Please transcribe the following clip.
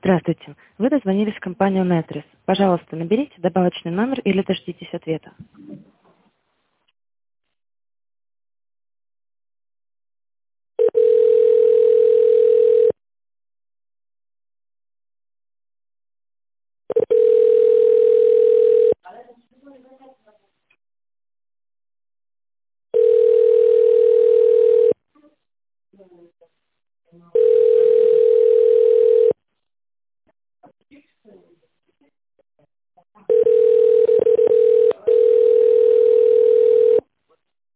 Здравствуйте. Вы дозвонились в компанию Netris. Пожалуйста, наберите добавочный номер или дождитесь ответа.